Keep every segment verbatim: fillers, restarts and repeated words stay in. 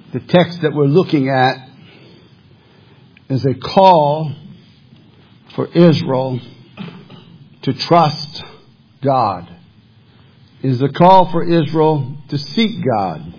The text that we're looking at is a call for Israel to trust God. It is a call for Israel to seek God.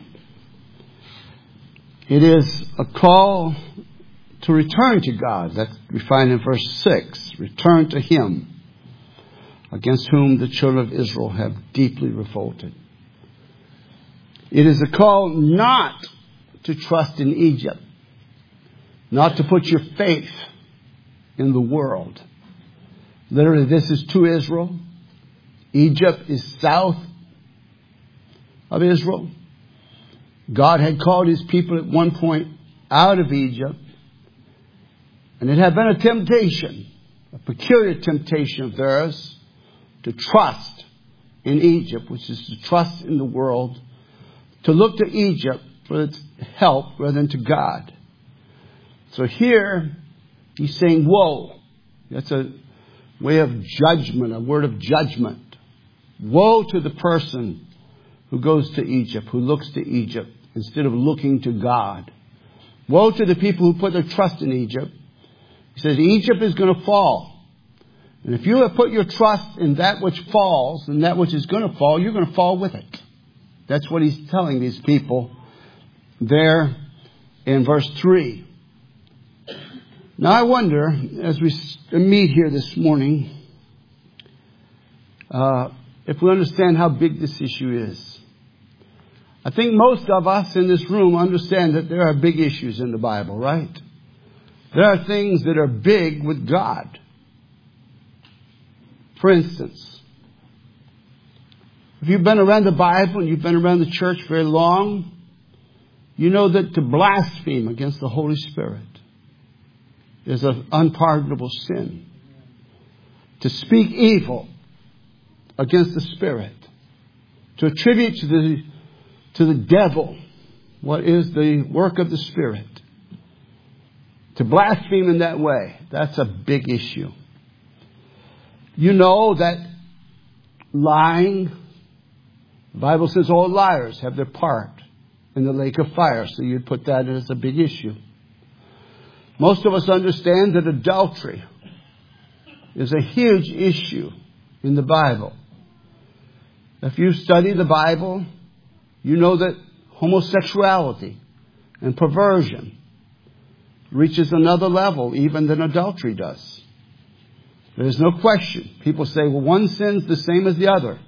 It is a call to return to God. That we find in verse six. Return to Him, against whom the children of Israel have deeply revolted. It is a call not to trust in Egypt, not to put your faith in the world. Literally, this is to Israel. Egypt is south of Israel. God had called His people at one point out of Egypt, and it had been a temptation, a peculiar temptation of theirs, to trust in Egypt, which is to trust in the world, to look to Egypt for its help rather than to God. So here, He's saying, woe. That's a way of judgment, a word of judgment. Woe to the person who goes to Egypt, who looks to Egypt instead of looking to God. Woe to the people who put their trust in Egypt. He says, Egypt is going to fall. And if you have put your trust in that which falls and that which is going to fall, you're going to fall with it. That's what He's telling these people there in verse three. Now I wonder, as we meet here this morning, uh, if we understand how big this issue is. I think most of us in this room understand that there are big issues in the Bible, right? There are things that are big with God. For instance, if you've been around the Bible and you've been around the church very long, you know that to blaspheme against the Holy Spirit is an unpardonable sin. To speak evil against the Spirit, to attribute to the to the devil what is the work of the Spirit, to blaspheme in that way, that's a big issue. You know that lying, the Bible says all liars have their part in the lake of fire, so you'd put that as a big issue. Most of us understand that adultery is a huge issue in the Bible. If you study the Bible, you know that homosexuality and perversion reaches another level even than adultery does. There's no question. People say, well, one sin's the same as the other.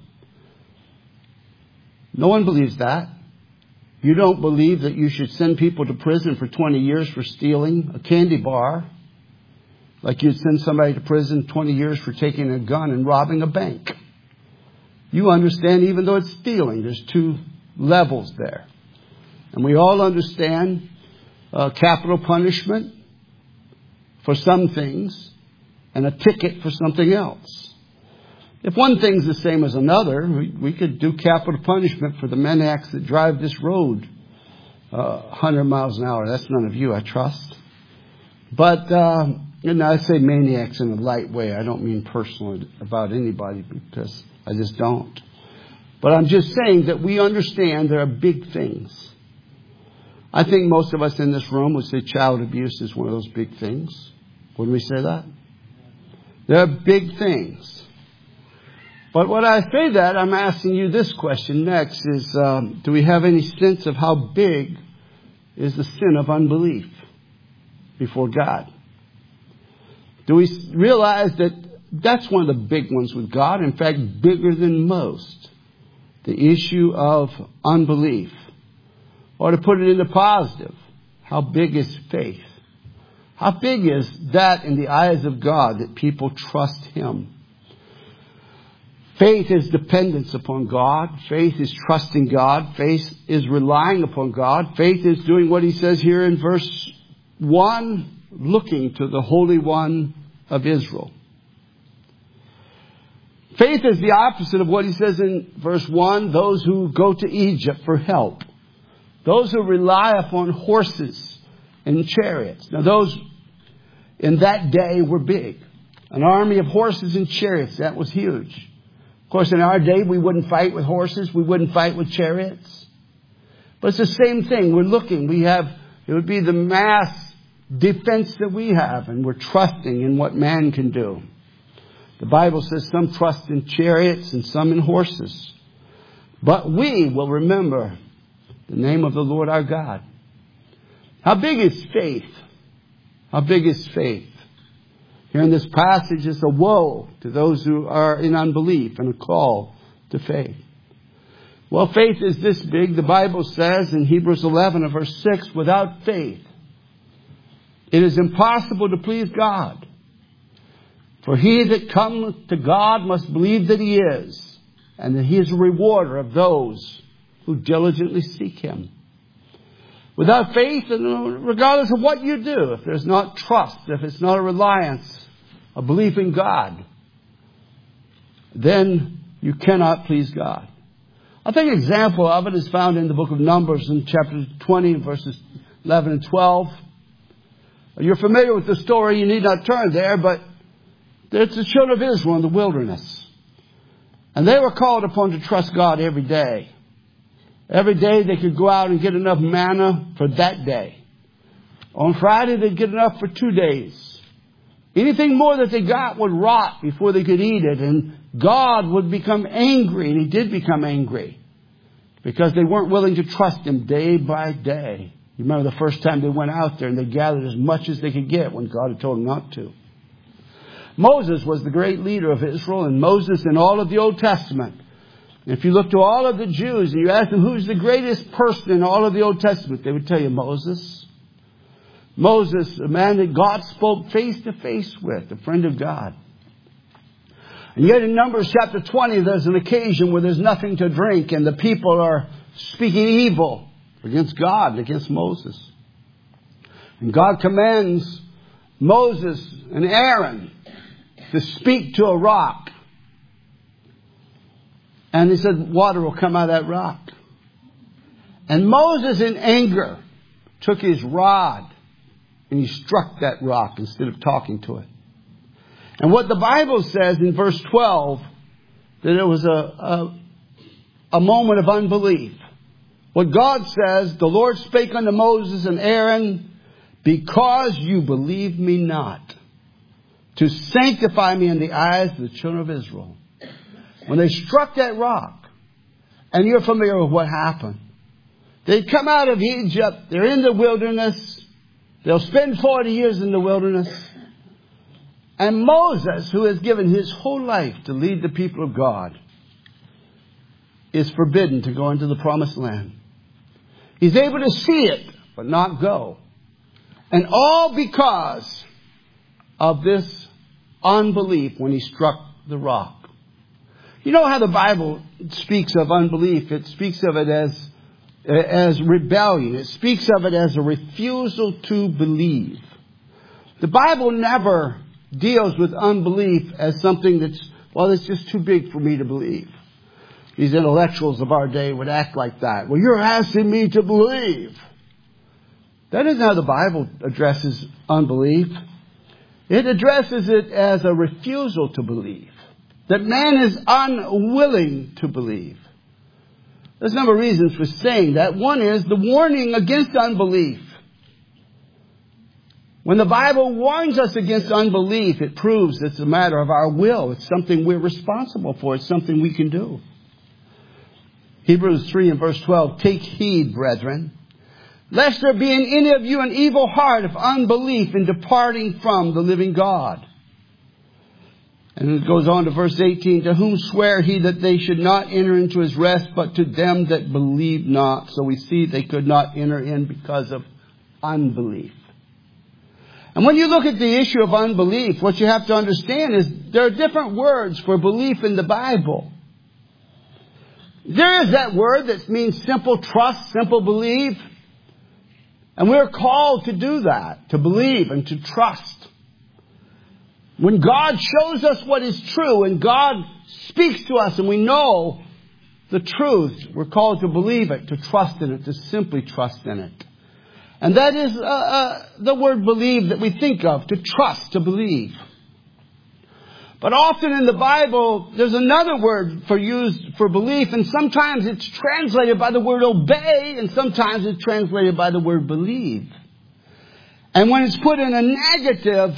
No one believes that. You don't believe that you should send people to prison for twenty years for stealing a candy bar, like you'd send somebody to prison twenty years for taking a gun and robbing a bank. You understand, even though it's stealing, there's two levels there. And we all understand uh, capital punishment for some things and a ticket for something else. If one thing's the same as another, we, we could do capital punishment for the maniacs that drive this road uh, one hundred miles an hour. That's none of you, I trust. But, uh, and I say maniacs in a light way. I don't mean personal about anybody, because I just don't. But I'm just saying that we understand there are big things. I think most of us in this room would say child abuse is one of those big things. Wouldn't we say that? There are big things. But when I say that, I'm asking you this question next is, um, do we have any sense of how big is the sin of unbelief before God? Do we realize that that's one of the big ones with God? In fact, bigger than most. The issue of unbelief. Or to put it in the positive, how big is faith? How big is that in the eyes of God, that people trust Him? Faith is dependence upon God. Faith is trusting God. Faith is relying upon God. Faith is doing what He says here in verse one, looking to the Holy One of Israel. Faith is the opposite of what He says in verse one, those who go to Egypt for help. Those who rely upon horses and chariots. Now those in that day were big. An army of horses and chariots, that was huge. Of course, in our day, we wouldn't fight with horses. We wouldn't fight with chariots. But it's the same thing. We're looking. We have, it would be the mass defense that we have, and we're trusting in what man can do. The Bible says some trust in chariots and some in horses. But we will remember the name of the Lord our God. How big is faith? How big is faith? Here in this passage is a woe to those who are in unbelief and a call to faith. Well, faith is this big. The Bible says in Hebrews eleven and verse six, without faith, it is impossible to please God. For he that cometh to God must believe that he is, and that he is a rewarder of those who diligently seek him. Without faith, and regardless of what you do, if there's not trust, if it's not a reliance, a belief in God, then you cannot please God. I think an example of it is found in the book of Numbers in chapter twenty, verses eleven and twelve. You're familiar with the story. You need not turn there, but it's the children of Israel in the wilderness. And they were called upon to trust God every day. Every day they could go out and get enough manna for that day. On Friday they'd get enough for two days. Anything more that they got would rot before they could eat it. And God would become angry. And he did become angry. Because they weren't willing to trust him day by day. You remember the first time they went out there and they gathered as much as they could get when God had told them not to. Moses was the great leader of Israel. And Moses in all of the Old Testament. And if you look to all of the Jews and you ask them who's the greatest person in all of the Old Testament, they would tell you Moses. Moses, a man that God spoke face to face with, a friend of God. And yet in Numbers chapter twenty, there's an occasion where there's nothing to drink and the people are speaking evil against God and against Moses. And God commands Moses and Aaron to speak to a rock. And he said, water will come out of that rock. And Moses in anger took his rod and he struck that rock instead of talking to it. And what the Bible says in verse twelve, that it was a, a, a moment of unbelief. What God says, the Lord spake unto Moses and Aaron, because you believe me not, to sanctify me in the eyes of the children of Israel. When they struck that rock, and you're familiar with what happened. They come out of Egypt, they're in the wilderness, they'll spend forty years in the wilderness. And Moses, who has given his whole life to lead the people of God, is forbidden to go into the promised land. He's able to see it, but not go. And all because of this unbelief when he struck the rock. You know how the Bible speaks of unbelief? It speaks of it as, as rebellion. It speaks of it as a refusal to believe. The Bible never deals with unbelief as something that's, well, it's just too big for me to believe. These intellectuals of our day would act like that. Well, you're asking me to believe. That isn't how the Bible addresses unbelief. It addresses it as a refusal to believe. That man is unwilling to believe. There's a number of reasons for saying that. One is the warning against unbelief. When the Bible warns us against unbelief, it proves it's a matter of our will. It's something we're responsible for. It's something we can do. Hebrews three and verse twelve, take heed, brethren, lest there be in any of you an evil heart of unbelief in departing from the living God. And it goes on to verse eighteen, to whom sware he that they should not enter into his rest, but to them that believe not. So we see they could not enter in because of unbelief. And when you look at the issue of unbelief, what you have to understand is there are different words for belief in the Bible. There is that word that means simple trust, simple believe. And we're called to do that, to believe and to trust. When God shows us what is true and God speaks to us and we know the truth, we're called to believe it, to trust in it, to simply trust in it. And that is uh, uh, the word believe that we think of, to trust, to believe. But often in the Bible, there's another word for used for belief, and sometimes it's translated by the word obey, and sometimes it's translated by the word believe. And when it's put in a negative,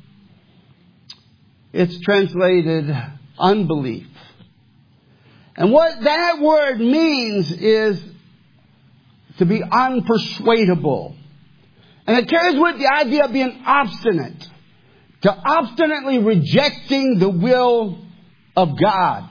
it's translated unbelief. And what that word means is to be unpersuadable. And it carries with the idea of being obstinate. To obstinately rejecting the will of God.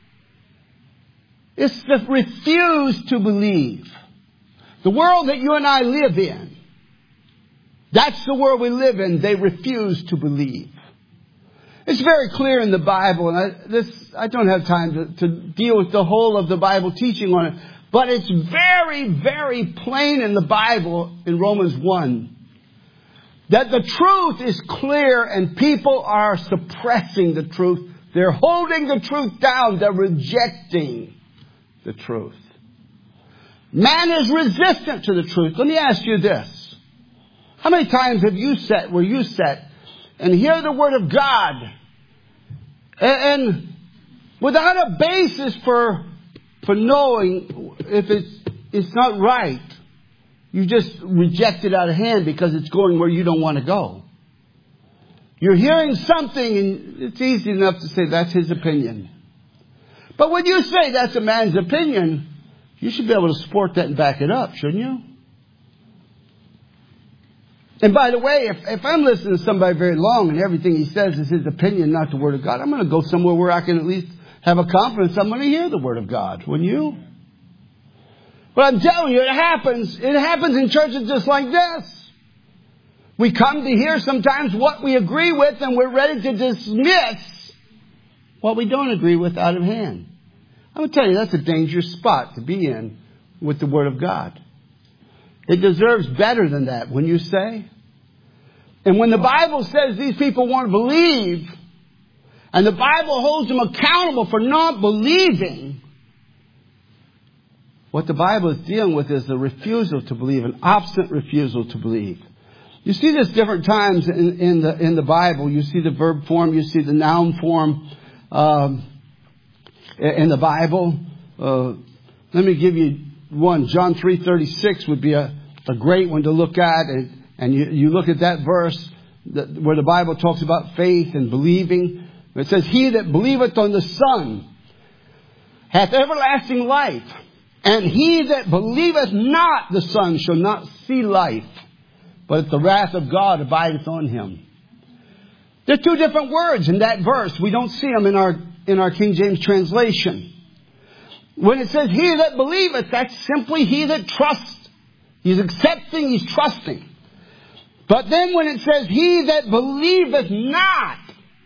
It's to refuse to believe. The world that you and I live in, that's the world we live in. They refuse to believe. It's very clear in the Bible, and I, this, I don't have time to, to deal with the whole of the Bible teaching on it, but it's very, very plain in the Bible in Romans one. That the truth is clear and people are suppressing the truth. They're holding the truth down. They're rejecting the truth. Man is resistant to the truth. Let me ask you this. How many times have you sat where you sat and hear the Word of God and, and without a basis for, for knowing if it's, it's not right, you just reject it out of hand because it's going where you don't want to go. You're hearing something and it's easy enough to say that's his opinion. But when you say that's a man's opinion, you should be able to support that and back it up, shouldn't you? And by the way, if, if I'm listening to somebody very long and everything he says is his opinion, not the Word of God, I'm going to go somewhere where I can at least have a confidence I'm going to hear the Word of God. Wouldn't you? But I'm telling you, it happens. It happens in churches just like this. We come to hear sometimes what we agree with and we're ready to dismiss what we don't agree with out of hand. I'm going to tell you, that's a dangerous spot to be in with the Word of God. It deserves better than that, wouldn't you say? And when the Bible says these people want to believe, and the Bible holds them accountable for not believing, what the Bible is dealing with is the refusal to believe, an obstinate refusal to believe. You see this different times in, in the in the Bible. You see the verb form, you see the noun form um, in the Bible. Uh, let me give you one. John three thirty-six would be a, a great one to look at. And, and you, you look at that verse that, where the Bible talks about faith and believing. It says, "He that believeth on the Son hath everlasting life. And he that believeth not the Son shall not see life, but the wrath of God abideth on him." There are two different words in that verse. We don't see them in our in our King James translation. When it says he that believeth, that's simply he that trusts. He's accepting, he's trusting. But then when it says he that believeth not,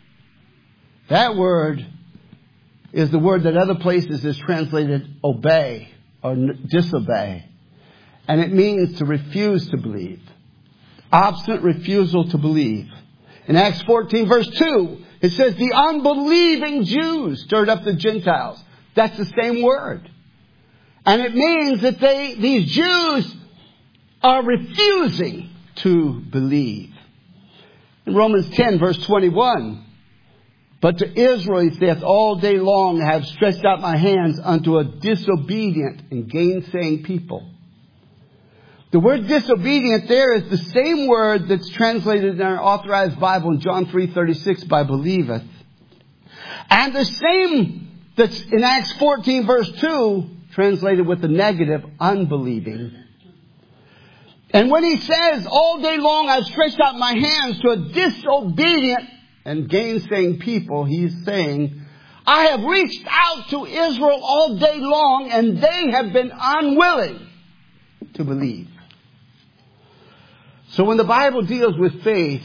that word is the word that other places is translated obey or disobey. And it means to refuse to believe. Obstinate refusal to believe. In Acts fourteen verse two, it says the unbelieving Jews stirred up the Gentiles. That's the same word. And it means that they, these Jews are refusing to believe. In Romans ten verse twenty-one, "But to Israel he saith, all day long I have stretched out my hands unto a disobedient and gainsaying people." The word disobedient there is the same word that's translated in our Authorized Bible in John three thirty-six by believeth. And the same that's in Acts fourteen verse two, translated with the negative, unbelieving. And when he says, all day long I've stretched out my hands to a disobedient and gainsaying people, he's saying, I have reached out to Israel all day long and they have been unwilling to believe. So when the Bible deals with faith,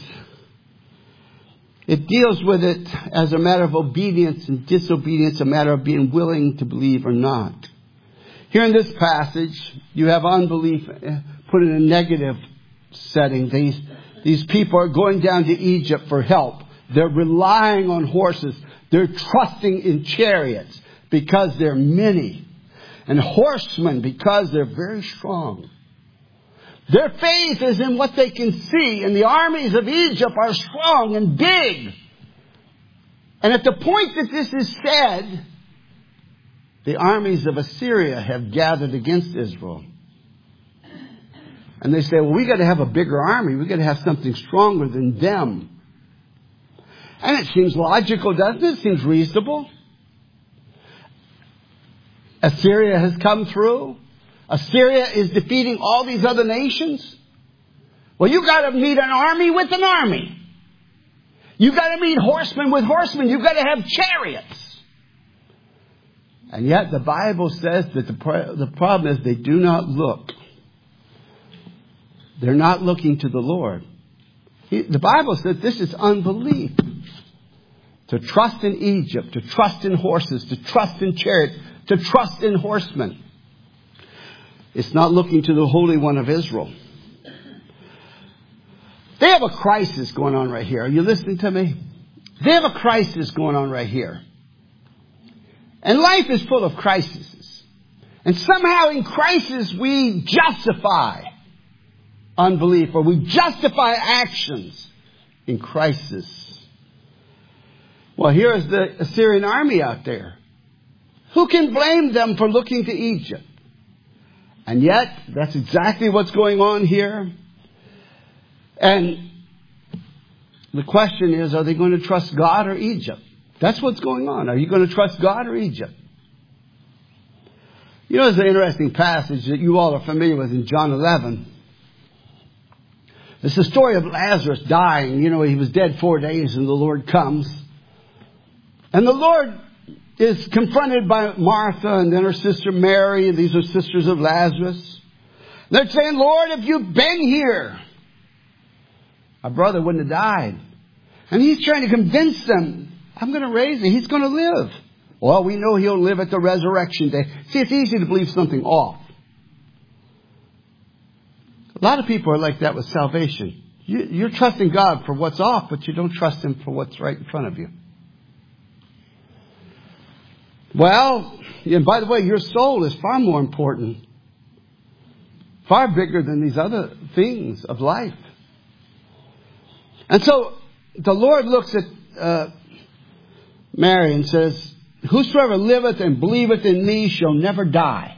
it deals with it as a matter of obedience and disobedience, a matter of being willing to believe or not. Here in this passage, you have unbelief put in a negative setting. These, these people are going down to Egypt for help. They're relying on horses. They're trusting in chariots because they're many. And horsemen because they're very strong. Their faith is in what they can see. And the armies of Egypt are strong and big. And at the point that this is said, the armies of Assyria have gathered against Israel. And they say, well, we got to have a bigger army. We got to have something stronger than them. And it seems logical, doesn't it? It seems reasonable. Assyria has come through. Assyria is defeating all these other nations. Well, you got to meet an army with an army. You got to meet horsemen with horsemen. You got to have chariots. And yet the Bible says that the the problem is they do not look. They're not looking to the Lord. He, the Bible says this is unbelief. To trust in Egypt, to trust in horses, to trust in chariots, to trust in horsemen. It's not looking to the Holy One of Israel. They have a crisis going on right here. Are you listening to me? They have a crisis going on right here. And life is full of crises. And somehow in crisis we justify unbelief, or we justify actions in crisis. Well, here is the Assyrian army out there. Who can blame them for looking to Egypt? And yet, that's exactly what's going on here. And the question is, are they going to trust God or Egypt? That's what's going on. Are you going to trust God or Egypt? You know, there's an interesting passage that you all are familiar with in John eleven. It's the story of Lazarus dying. You know, he was dead four days and the Lord comes. And the Lord is confronted by Martha and then her sister Mary. These are sisters of Lazarus. They're saying, Lord, if you'd been here, our brother wouldn't have died. And he's trying to convince them, I'm going to raise him. He's going to live. Well, we know he'll live at the resurrection day. See, it's easy to believe something off. A lot of people are like that with salvation. You, you're trusting God for what's off, but you don't trust Him for what's right in front of you. Well, and by the way, your soul is far more important, far bigger than these other things of life. And so the Lord looks at uh, Mary and says, whosoever liveth and believeth in me shall never die.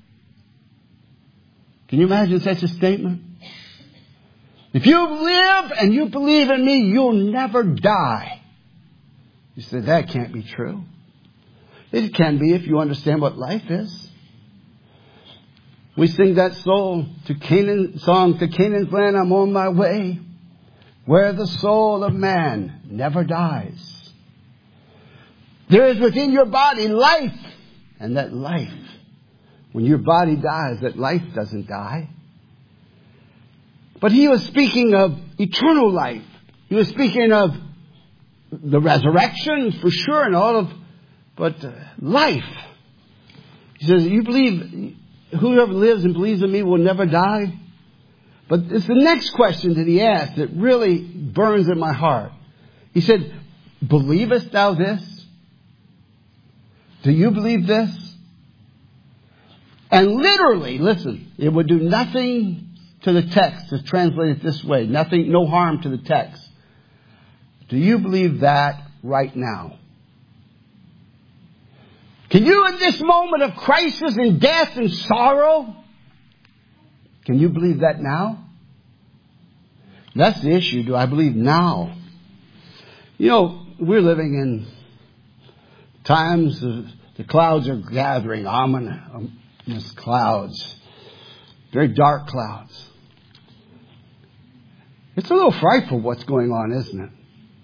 Can you imagine such a statement? If you live and you believe in me, you'll never die. You say, that can't be true. It can be if you understand what life is. We sing that soul to Canaan song, to Canaan's land I'm on my way, where the soul of man never dies. There is within your body life, and that life, when your body dies, that life doesn't die. But he was speaking of eternal life. He was speaking of the resurrection for sure and all of, but uh, life. He says, you believe, whoever lives and believes in me will never die. But it's the next question that he asked that really burns in my heart. He said, believest thou this? Do you believe this? And literally, listen, it would do nothing to the text to translate it this way. Nothing, no harm to the text. Do you believe that right now? Can you, in this moment of crisis and death and sorrow, can you believe that now? That's the issue. Do I believe now? You know, we're living in times of the clouds are gathering, ominous clouds, very dark clouds. It's a little frightful what's going on, isn't it?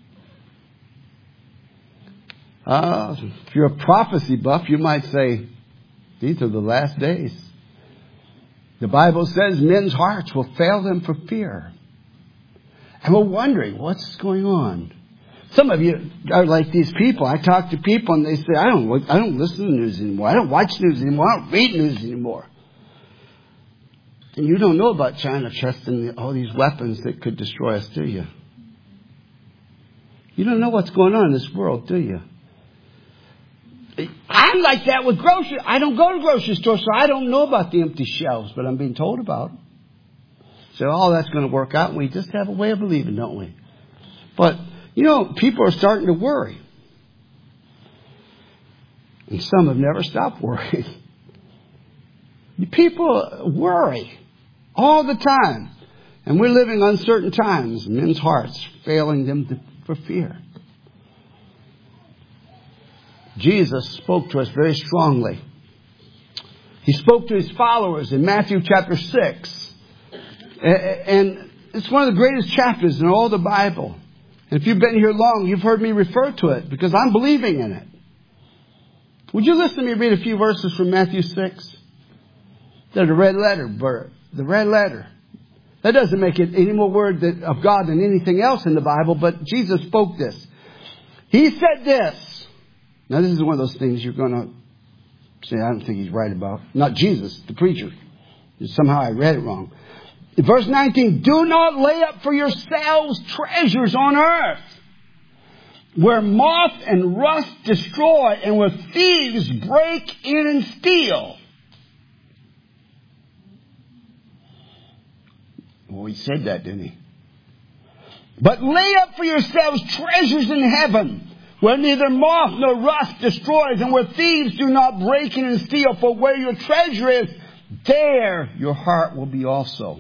Uh, if you're a prophecy buff, you might say, these are the last days. The Bible says men's hearts will fail them for fear. And we're wondering, what's going on? Some of you are like these people. I talk to people and they say, I don't, I don't listen to news anymore. I don't watch news anymore. I don't read news anymore. And you don't know about China testing all these weapons that could destroy us, do you? You don't know what's going on in this world, do you? I'm like that with grocery. I don't go to grocery stores, so I don't know about the empty shelves, but I'm being told about it. So, oh, that's going to work out. And we just have a way of believing, don't we? But, you know, people are starting to worry. And some have never stopped worrying. People worry all the time. And we're living uncertain times. Men's hearts failing them to, for fear. Jesus spoke to us very strongly. He spoke to his followers in Matthew chapter six. And it's one of the greatest chapters in all the Bible. And if you've been here long, you've heard me refer to it because I'm believing in it. Would you listen to me read a few verses from Matthew six? They're the red letter, the red letter. That doesn't make it any more word of God than anything else in the Bible, but Jesus spoke this. He said this. Now this is one of those things you're going to say, I don't think he's right about. Not Jesus, the preacher. Somehow I read it wrong. In verse nineteen, do not lay up for yourselves treasures on earth, where moth and rust destroy and where thieves break in and steal. Well, he said that, didn't he? But lay up for yourselves treasures in heaven, where neither moth nor rust destroys, and where thieves do not break in and steal. For where your treasure is, there your heart will be also.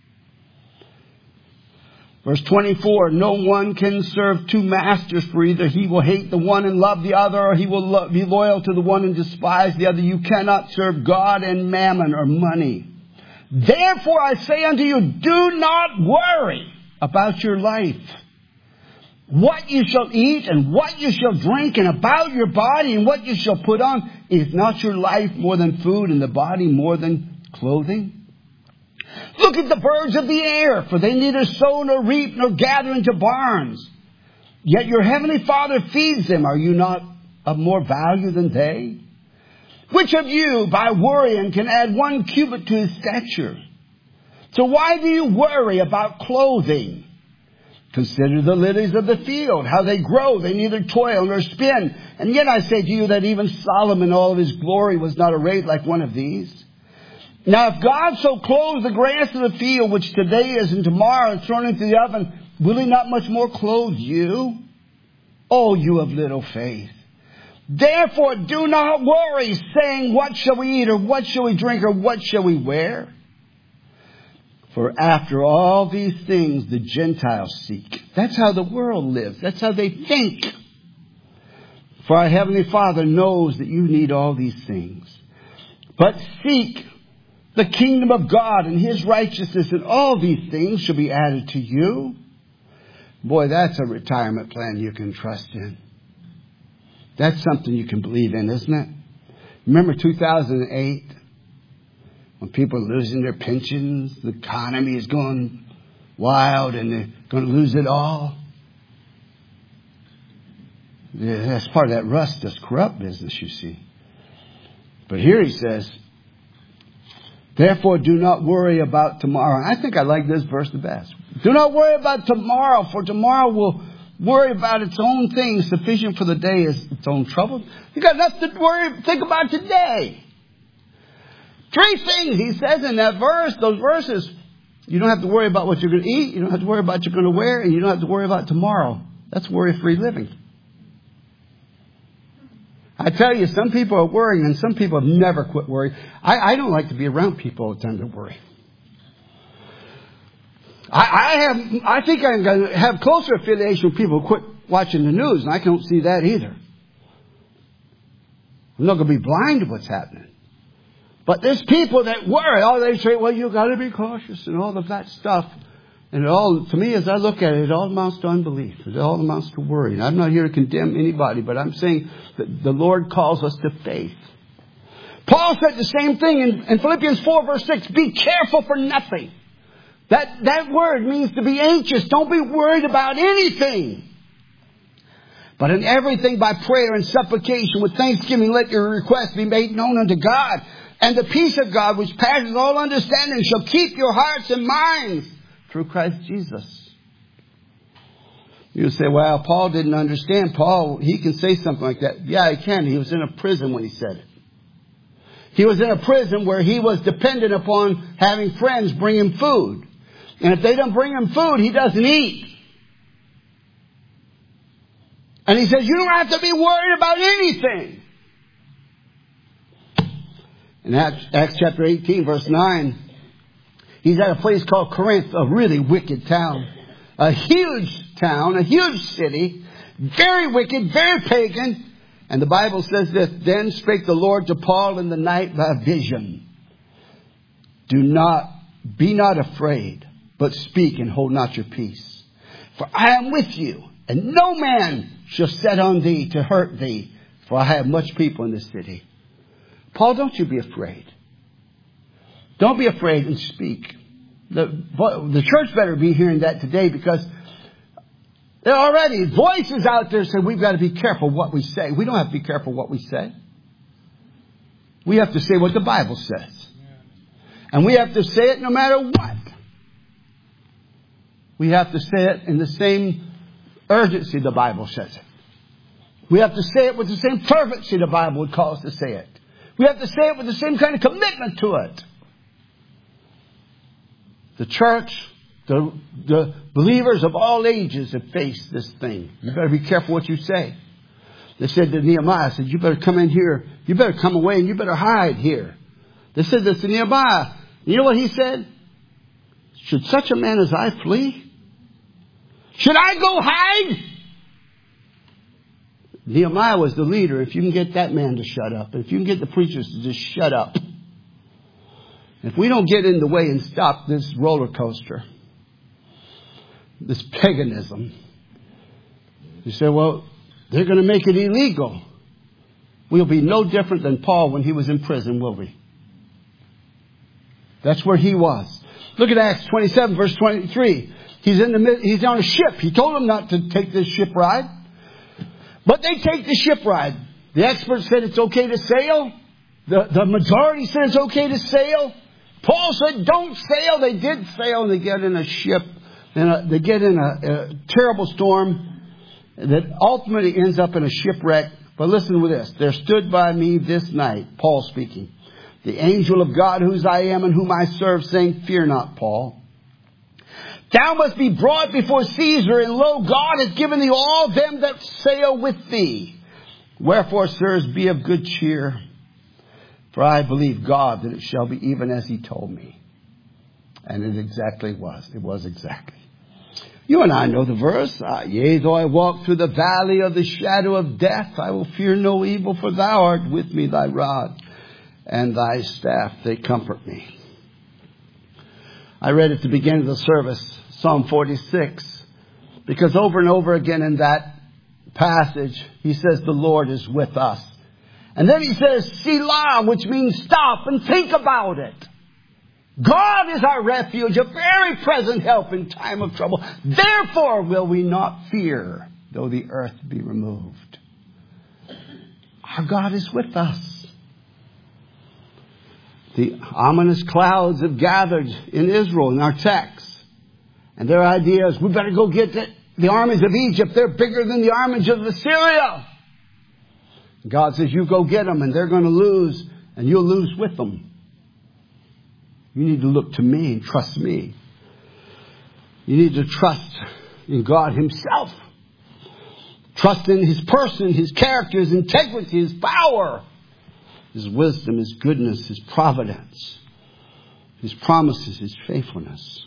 Verse twenty-four, no one can serve two masters, for either he will hate the one and love the other, or he will lo- be loyal to the one and despise the other. You cannot serve God and mammon, or money. Therefore I say unto you, do not worry about your life, what you shall eat and what you shall drink, and about your body and what you shall put on. Is not your life more than food, and the body more than clothing? Look at the birds of the air, for they neither sow nor reap nor gather into barns, yet your heavenly Father feeds them. Are you not of more value than they? Which of you, by worrying, can add one cubit to his stature? So why do you worry about clothing? Consider the lilies of the field, how they grow. They neither toil nor spin. And yet I say to you that even Solomon, all of his glory, was not arrayed like one of these. Now if God so clothes the grass of the field, which today is and tomorrow is thrown into the oven, will he not much more clothe you? Oh, you of little faith. Therefore do not worry, saying, what shall we eat, or what shall we drink, or what shall we wear? For after all these things the Gentiles seek. That's how the world lives. That's how they think. For our Heavenly Father knows that you need all these things. But seek the kingdom of God and his righteousness, and all these things shall be added to you. Boy, that's a retirement plan you can trust in. That's something you can believe in, isn't it? Remember two thousand eight? When people are losing their pensions, the economy is going wild and they're going to lose it all. Yeah, that's part of that rust, this corrupt business, you see. But here he says, therefore do not worry about tomorrow. I think I like this verse the best. Do not worry about tomorrow, for tomorrow will worry about its own things. Sufficient for the day is its own trouble. You got nothing to worry, think about today. Three things he says in that verse, those verses. You don't have to worry about what you're going to eat. You don't have to worry about what you're going to wear. And you don't have to worry about tomorrow. That's worry-free living. I tell you, some people are worrying and some people have never quit worrying. I, I don't like to be around people all the time that worry. I, I have, I think I'm going to have closer affiliation with people who quit watching the news, and I don't see that either. I'm not going to be blind to what's happening. But there's people that worry. Oh, they say, well, you've got to be cautious and all of that stuff. And it all, to me, as I look at it, it all amounts to unbelief. It all amounts to worry. And I'm not here to condemn anybody, but I'm saying that the Lord calls us to faith. Paul said the same thing in, in Philippians four, verse six. Be careful for nothing. That, that word means to be anxious. Don't be worried about anything. But in everything by prayer and supplication with thanksgiving, let your requests be made known unto God. And the peace of God, which passes all understanding, shall keep your hearts and minds through Christ Jesus. You say, well, Paul didn't understand. Paul, he can say something like that. Yeah, he can. He was in a prison when he said it. He was in a prison where he was dependent upon having friends bring him food. And if they don't bring him food, he doesn't eat. And he says, you don't have to be worried about anything. In Acts, Acts chapter eighteen, verse nine, he's at a place called Corinth, a really wicked town. A huge town, a huge city, very wicked, very pagan. And the Bible says this, then spake the Lord to Paul in the night by vision. Do not, be not afraid, but speak and hold not your peace. For I am with you, and no man shall set on thee to hurt thee, for I have much people in this city. Paul, don't you be afraid. Don't be afraid and speak. The, the church better be hearing that today, because there are already voices out there saying we've got to be careful what we say. We don't have to be careful what we say. We have to say what the Bible says. And we have to say it no matter what. We have to say it in the same urgency the Bible says it. We have to say it with the same fervency the Bible would call us to say it. We have to say it with the same kind of commitment to it. The church, the, the believers of all ages have faced this thing. You better be careful what you say. They said to Nehemiah, said, you better come in here. You better come away and you better hide here. They said this to Nehemiah. You know what he said? Should such a man as I flee? Should I go hide? Nehemiah was the leader. If you can get that man to shut up, if you can get the preachers to just shut up, if we don't get in the way and stop this roller coaster, this paganism, you say, well, they're going to make it illegal. We'll be no different than Paul when he was in prison, will we? That's where he was. Look at Acts twenty-seven, verse twenty-three. He's in the mid- he's on a ship. He told them not to take this ship ride. But they take the ship ride. The experts said it's okay to sail. The, the majority said it's okay to sail. Paul said, don't sail. They did sail, and they get in a ship. And a, they get in a, a terrible storm that ultimately ends up in a shipwreck. But listen to this. There stood by me this night, Paul speaking, the angel of God whose I am and whom I serve, saying, fear not, Paul. Thou must be brought before Caesar, and lo, God has given thee all them that sail with thee. Wherefore, sirs, be of good cheer. For I believe God that it shall be even as he told me. And it exactly was. It was exactly. You and I know the verse. Ah, yea, though I walk through the valley of the shadow of death, I will fear no evil, for thou art with me, thy rod and thy staff, they comfort me. I read at the beginning of the service, Psalm forty-six, because over and over again in that passage, he says the Lord is with us. And then he says, Selah, which means stop and think about it. God is our refuge, a very present help in time of trouble. Therefore will we not fear, though the earth be removed. Our God is with us. The ominous clouds have gathered in Israel in our text. And their idea is, we better go get the, the armies of Egypt. They're bigger than the armies of Assyria. God says, you go get them, and they're going to lose, and you'll lose with them. You need to look to me and trust me. You need to trust in God himself. Trust in his person, his character, his integrity, his power, his wisdom, his goodness, his providence, his promises, his faithfulness.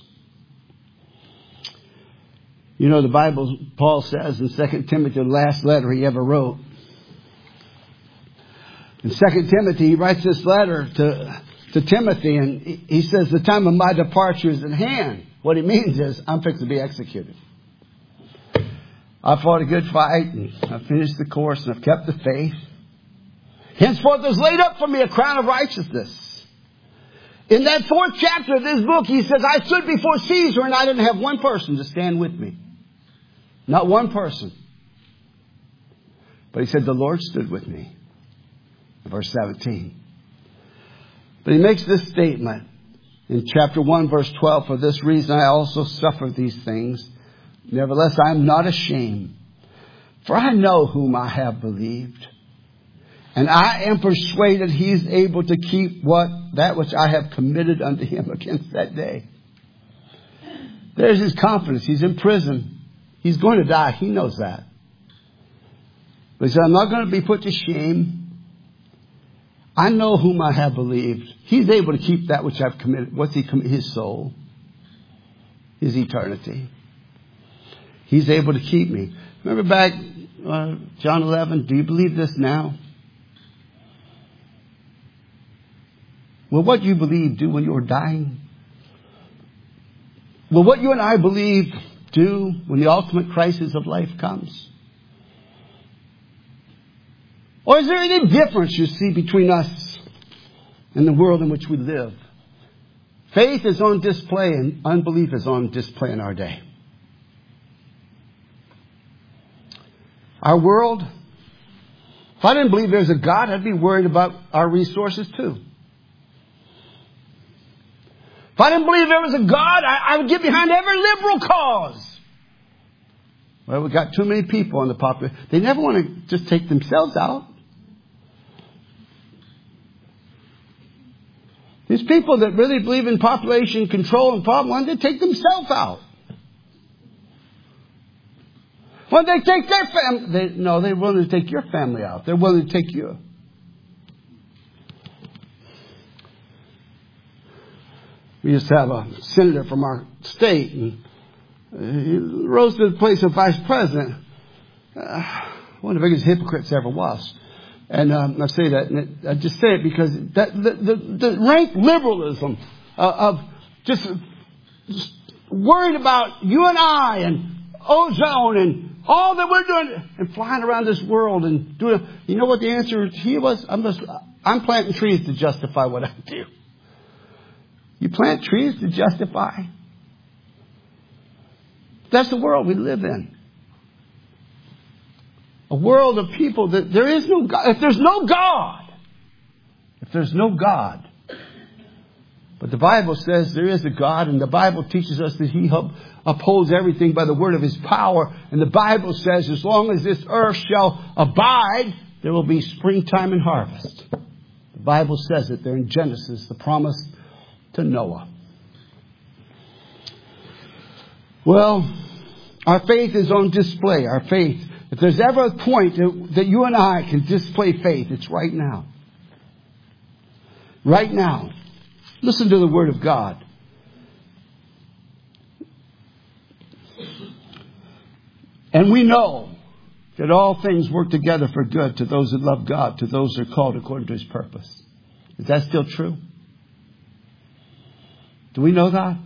You know, the Bible, Paul says in Second Timothy, the last letter he ever wrote. In Second Timothy, he writes this letter to, to Timothy, and he says, the time of my departure is at hand. What he means is, I'm fixed to be executed. I fought a good fight, and I finished the course, and I've kept the faith. Henceforth there's laid up for me a crown of righteousness. In that fourth chapter of this book, he says, I stood before Caesar, and I didn't have one person to stand with me. Not one person. But he said, the Lord stood with me. Verse seventeen. But he makes this statement in chapter one, verse twelve. For this reason I also suffer these things. Nevertheless, I am not ashamed. For I know whom I have believed. And I am persuaded he is able to keep what that which I have committed unto him against that day. There's his confidence. He's in prison. He's going to die. He knows that. But he said, I'm not going to be put to shame. I know whom I have believed. He's able to keep that which I've committed. What's he committed? His soul. His eternity. He's able to keep me. Remember back, uh, John eleven, do you believe this now? Will what you believe do when you're dying? Will what you and I believe do when the ultimate crisis of life comes? Or is there any difference you see between us and the world in which we live? Faith is on display and unbelief is on display in our day. Our world, if I didn't believe there's a God, I'd be worried about our resources too. If I didn't believe there was a God, I, I would get behind every liberal cause. Well, we've got too many people on the population. They never want to just take themselves out. These people that really believe in population control and problem, why don't they take themselves out? Why don't they take their family? They, no, they're willing to take your family out. They're willing to take you. We used to have a senator from our state, and he rose to the place of vice president. Uh, one of the biggest hypocrites ever was. And um, I say that, and it, I just say it because that the, the, the rank liberalism uh, of just, just worried about you and I and ozone and all that we're doing and flying around this world and doing. You know what the answer he was? I'm just, I'm planting trees to justify what I do. You plant trees to justify. That's the world we live in. A world of people that there is no God. If there's no God, if there's no God, but the Bible says there is a God, and the Bible teaches us that He upholds everything by the word of His power. And the Bible says as long as this earth shall abide, there will be springtime and harvest. The Bible says it there in Genesis, the promise to Noah. Well, our faith is on display. Our faith. If there's ever a point that you and I can display faith, it's right now. Right now. Listen to the Word of God. And we know that all things work together for good to those that love God, to those that are called according to His purpose. Is that still true? Do we know that?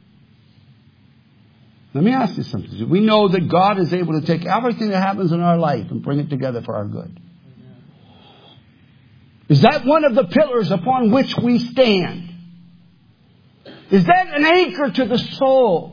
Let me ask you something. Do we know that God is able to take everything that happens in our life and bring it together for our good? Is that one of the pillars upon which we stand? Is that an anchor to the soul?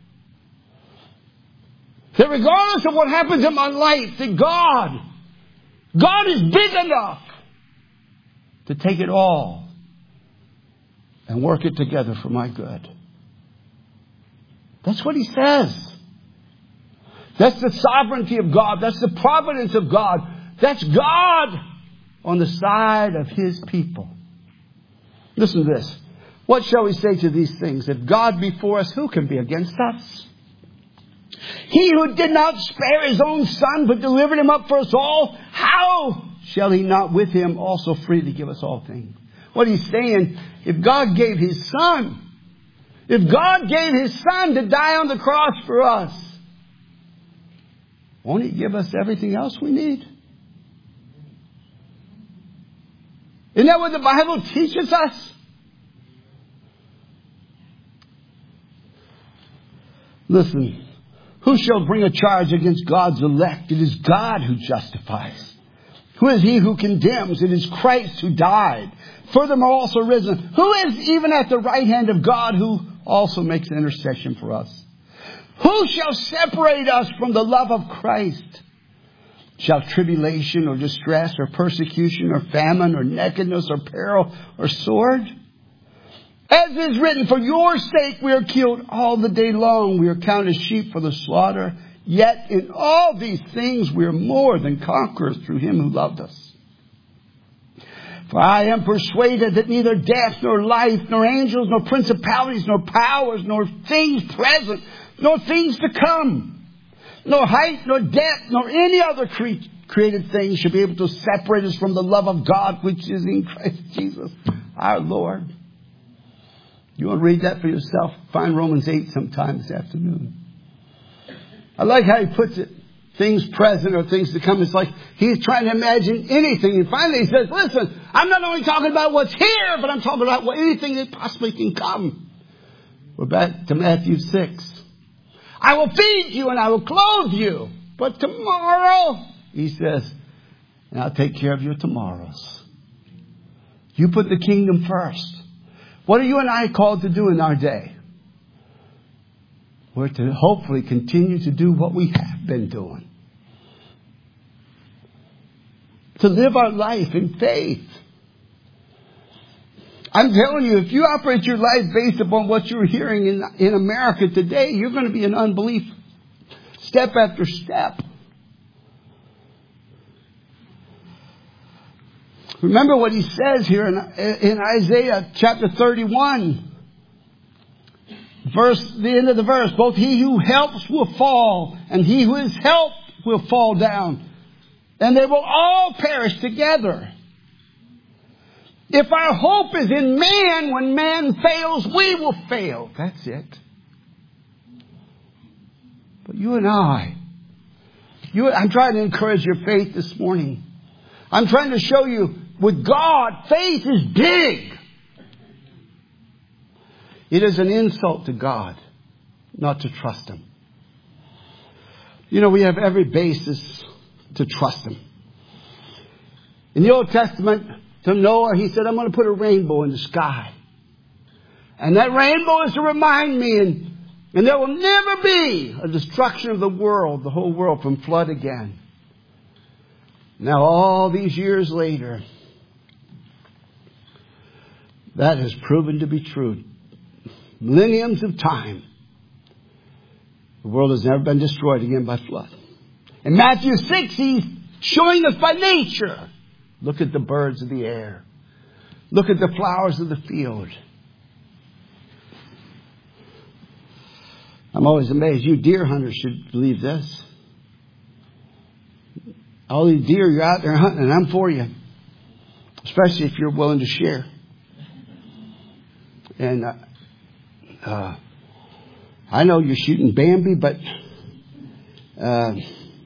That regardless of what happens in my life, that God, God is big enough to take it all and work it together for my good. That's what He says. That's the sovereignty of God. That's the providence of God. That's God on the side of His people. Listen to this. What shall we say to these things? If God be for us, who can be against us? He who did not spare His own Son, but delivered Him up for us all, how shall He not with Him also freely give us all things? What He's saying, if God gave His Son, if God gave His Son to die on the cross for us, won't He give us everything else we need? Isn't that what the Bible teaches us? Listen, who shall bring a charge against God's elect? It is God who justifies. Who is he who condemns? It is Christ who died. Furthermore also risen. Who is even at the right hand of God, who also makes an intercession for us? Who shall separate us from the love of Christ? Shall tribulation or distress or persecution or famine or nakedness or peril or sword? As is written, for your sake we are killed all the day long. We are counted sheep for the slaughter. Yet in all these things we are more than conquerors through Him who loved us. For I am persuaded that neither death, nor life, nor angels, nor principalities, nor powers, nor things present, nor things to come, nor height, nor depth, nor any other cre- created things should be able to separate us from the love of God which is in Christ Jesus, our Lord. You want to read that for yourself? Find Romans eight sometime this afternoon. I like how he puts it. Things present or things to come. It's like he's trying to imagine anything. And finally he says, listen, I'm not only talking about what's here, but I'm talking about what, anything that possibly can come. We're back to Matthew six. I will feed you and I will clothe you. But tomorrow, he says, and I'll take care of your tomorrows. You put the kingdom first. What are you and I called to do in our day? We're to hopefully continue to do what we have been doing. To live our life in faith. I'm telling you, if you operate your life based upon what you're hearing in, in America today, you're going to be in unbelief step after step. Remember what he says here in, in Isaiah chapter thirty-one. Verse, the end of the verse. Both he who helps will fall, and he who is helped will fall down. And they will all perish together. If our hope is in man, when man fails, we will fail. That's it. But you and I, you, I'm trying to encourage your faith this morning. I'm trying to show you, with God, faith is big. It is an insult to God not to trust Him. You know, we have every basis to trust Him. In the Old Testament, to Noah, He said, I'm going to put a rainbow in the sky. And that rainbow is to remind me, and, and there will never be a destruction of the world, the whole world, from flood again. Now, all these years later, that has proven to be true. Millenniums of time. The world has never been destroyed again by flood. In Matthew six, He's showing us by nature. Look at the birds of the air. Look at the flowers of the field. I'm always amazed. You deer hunters should believe this. All these deer, you're out there hunting, and I'm for you. Especially if you're willing to share. And uh, uh, I know you're shooting Bambi, but uh,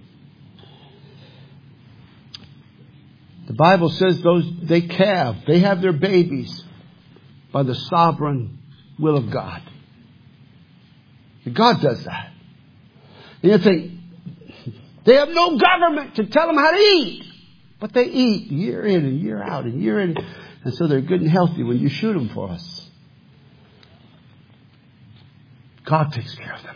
the Bible says those they calve, they have their babies by the sovereign will of God. And God does that. And you think, they have no government to tell them how to eat. But they eat year in and year out and year in. And so they're good and healthy when you shoot them for us. God takes care of them.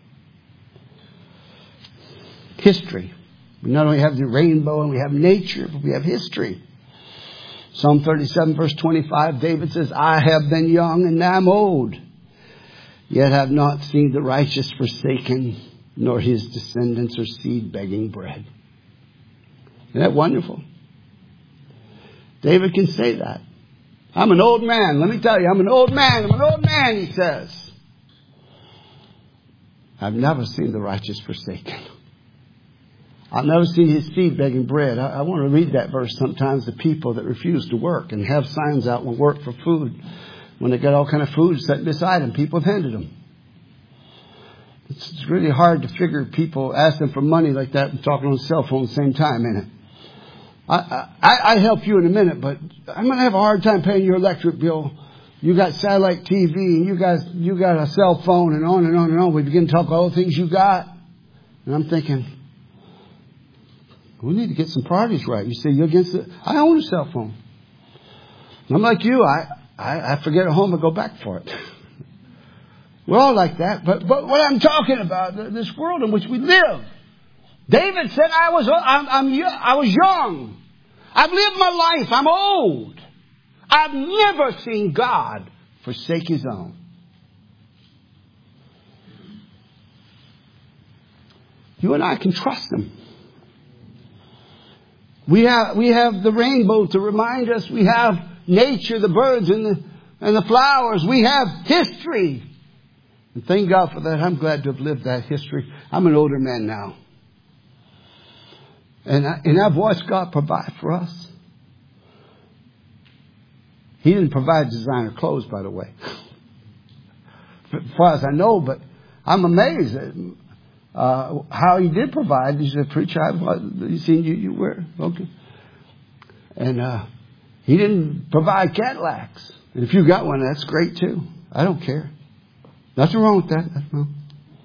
History. We not only have the rainbow and we have nature, but we have history. Psalm thirty-seven verse twenty-five, David says, I have been young and now I'm old, yet have not seen the righteous forsaken, nor his descendants or seed begging bread. Isn't that wonderful? David can say that. I'm an old man. Let me tell you, I'm an old man. I'm an old man, he says. I've never seen the righteous forsaken. I've never seen his seed begging bread. I, I want to read that verse sometimes to people that refuse to work and have signs out and work for food. When they got all kind of food set beside them, people have handed them. It's really hard to figure people ask them for money like that and talking on a cell phone at the same time, isn't it? I, I, I help you in a minute, but I'm going to have a hard time paying your electric bill. You got satellite T V, and you guys, you got a cell phone, and on and on and on. We begin to talk all the things you got. And I'm thinking, we need to get some priorities right. You say, you're against it? I own a cell phone. I'm like you. I, I, I forget at home, I go back for it. We're all like that. But, but what I'm talking about, this world in which we live. David said, I was, I'm, I'm, I was young. I've lived my life. I'm old. I've never seen God forsake His own. You and I can trust Him. We have, we have the rainbow to remind us. We have nature, the birds and the, and the flowers. We have history. And thank God for that. I'm glad to have lived that history. I'm an older man now. And, I, and I've watched God provide for us. He didn't provide designer clothes, by the way. As far as I know, but I'm amazed at uh, how He did provide. He said, preacher, I've you seen you, you wear. Okay. And uh, He didn't provide Cadillacs. And if you got one, that's great too. I don't care. Nothing wrong with that. Nothing wrong.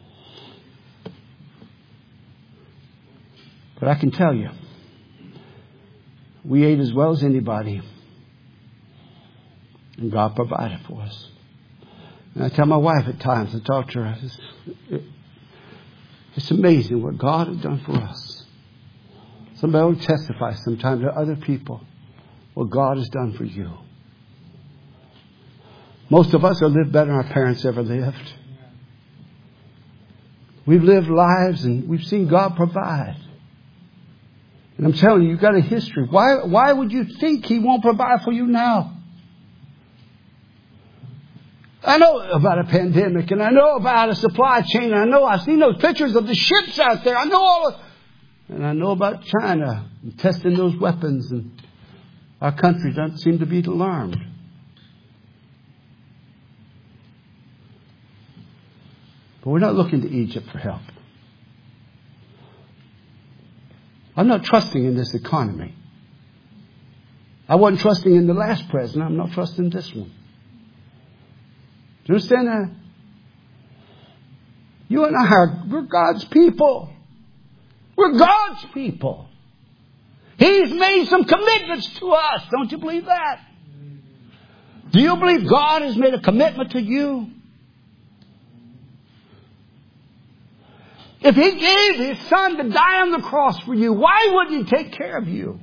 But I can tell you, we ate as well as anybody. And God provided for us. And I tell my wife at times, I talk to her, it's, it, it's amazing what God has done for us. Somebody will testify sometime to other people what God has done for you. Most of us have lived better than our parents ever lived. We've lived lives and we've seen God provide. And I'm telling you, you've got a history. Why, why would you think He won't provide for you now? I know about a pandemic, and I know about a supply chain. I know I've seen those pictures of the ships out there. I know all of, and I know about China and testing those weapons, and our country doesn't seem to be alarmed. But we're not looking to Egypt for help. I'm not trusting in this economy. I wasn't trusting in the last president. I'm not trusting this one. Do you understand that? You and I are, we're God's people. We're God's people. He's made some commitments to us. Don't you believe that? Do you believe God has made a commitment to you? If He gave His Son to die on the cross for you, why wouldn't He take care of you?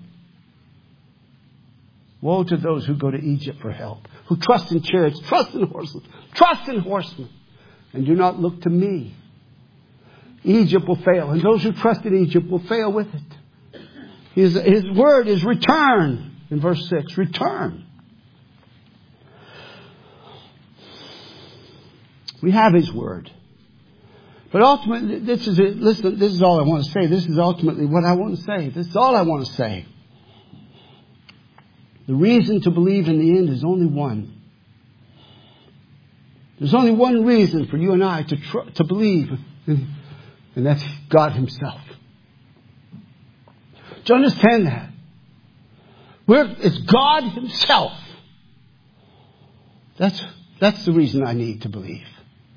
Woe to those who go to Egypt for help, who trust in chariots, trust in horses, trust in horsemen, and do not look to me. Egypt will fail, and those who trust in Egypt will fail with it. His, his word is return, in verse six, return. We have His word. But ultimately, this is it. Listen, this is all I want to say. This is ultimately what I want to say. This is all I want to say. The reason to believe in the end is only one. There's only one reason for you and I to tr- to believe, and that's God Himself. Do you understand that? We're, it's God Himself. That's that's the reason I need to believe.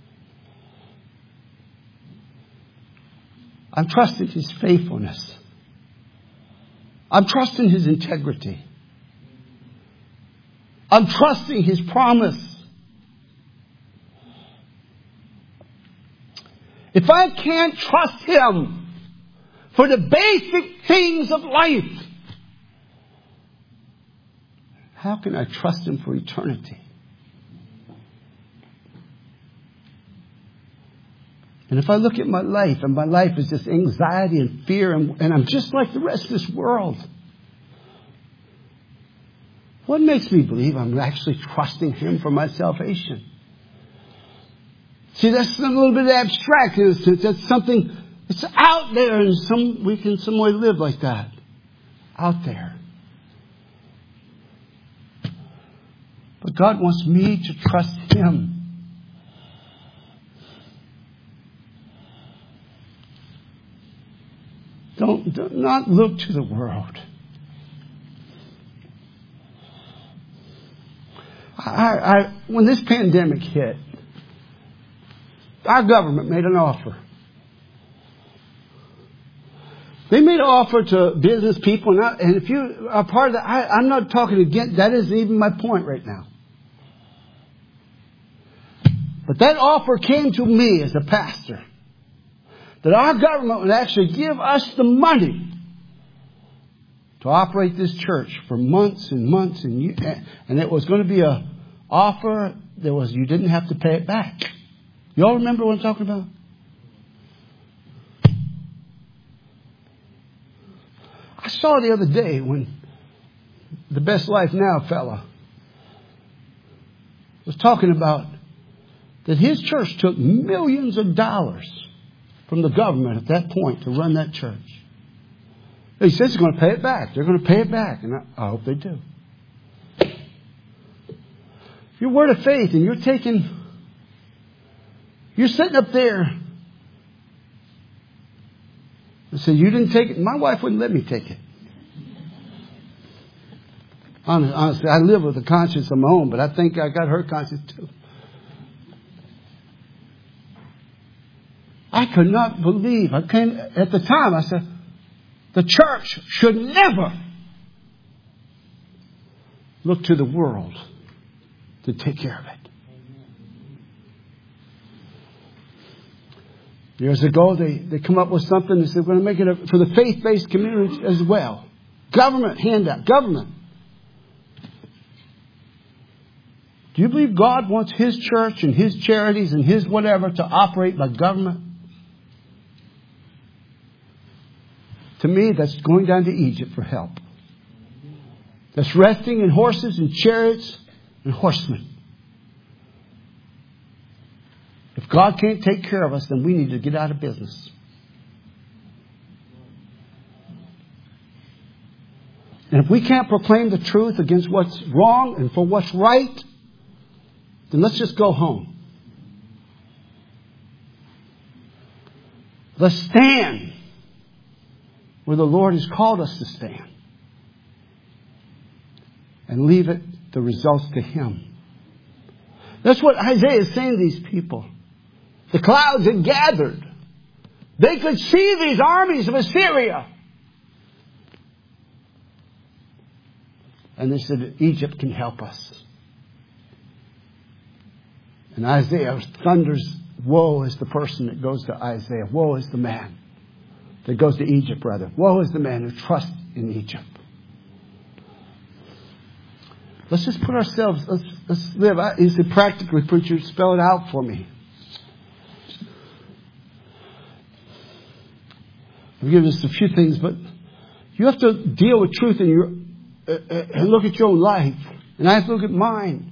I'm trusting His faithfulness. I'm trusting His integrity. I'm trusting His promise. If I can't trust Him for the basic things of life, how can I trust Him for eternity? And if I look at my life, and my life is just anxiety and fear, and, and I'm just like the rest of this world, what makes me believe I'm actually trusting Him for my salvation? See, that's a little bit abstract in a sense. That's something that's out there, and some we can some way live like that. Out there. But God wants me to trust Him. Don't, do not look to the world. I, I, when this pandemic hit, our government made an offer. They made an offer to business people, and, I, and if you are part of that, I, I'm not talking against. That isn't even my point right now. But that offer came to me as a pastor, that our government would actually give us the money to operate this church for months and months, and you, and it was going to be a offer. There was you didn't have to pay it back. You all remember what I'm talking about? I saw the other day when the Best Life Now fella was talking about that his church took millions of dollars from the government at that point to run that church. He says he's going to pay it back. They're going to pay it back. And I, I hope they do. Your word of faith, and you're taking, you're sitting up there and say, you didn't take it. My wife wouldn't let me take it. Honestly, I live with a conscience of my own, but I think I got her conscience too. I could not believe. I came, at the time, I said, the church should never look to the world to take care of it. Years ago, they, they come up with something. They said, we're going to make it a, for the faith-based community as well. Government handout. Government. Do you believe God wants His church and His charities and His whatever to operate by government? To me, that's going down to Egypt for help. That's resting in horses and chariots and horsemen. If God can't take care of us, then we need to get out of business. And if we can't proclaim the truth against what's wrong and for what's right, then let's just go home. Let's stand where the Lord has called us to stand. And leave it, the results to Him. That's what Isaiah is saying to these people. The clouds had gathered. They could see these armies of Assyria. And they said, Egypt can help us. And Isaiah thunders, woe is the person that goes to Isaiah. Woe is the man that goes to Egypt, rather. Woe is the man who trusts in Egypt. Let's just put ourselves, let's, let's live. I, you say, practically, preacher, spell it out for me. I'll give us a few things, but you have to deal with truth in your, uh, uh, and look at your own life. And I have to look at mine.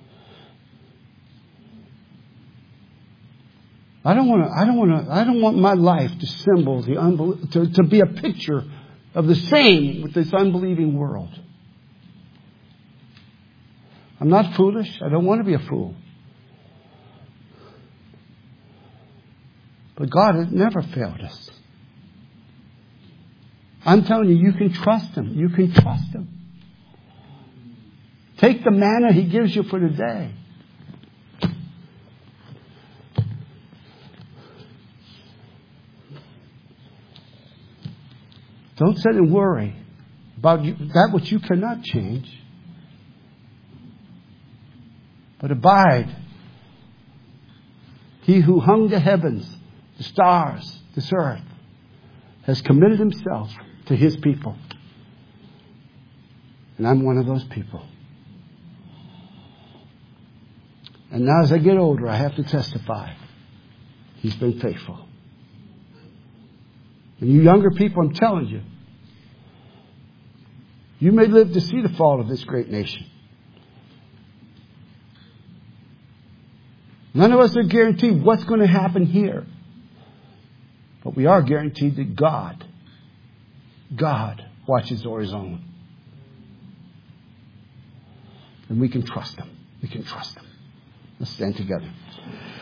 I don't want to, I don't want to, I don't want my life to symbol the unbelief, to, to be a picture of the same with this unbelieving world. I'm not foolish. I don't want to be a fool. But God has never failed us. I'm telling you, you can trust Him. You can trust Him. Take the manna He gives you for today. Don't sit and worry about you, that which you cannot change. But abide. He who hung the heavens, the stars, this earth, has committed Himself to His people. And I'm one of those people. And now as I get older, I have to testify. He's been faithful. And you younger people, I'm telling you, you may live to see the fall of this great nation. None of us are guaranteed what's going to happen here. But we are guaranteed that God, God watches over His own. And we can trust Him. We can trust Him. Let's stand together.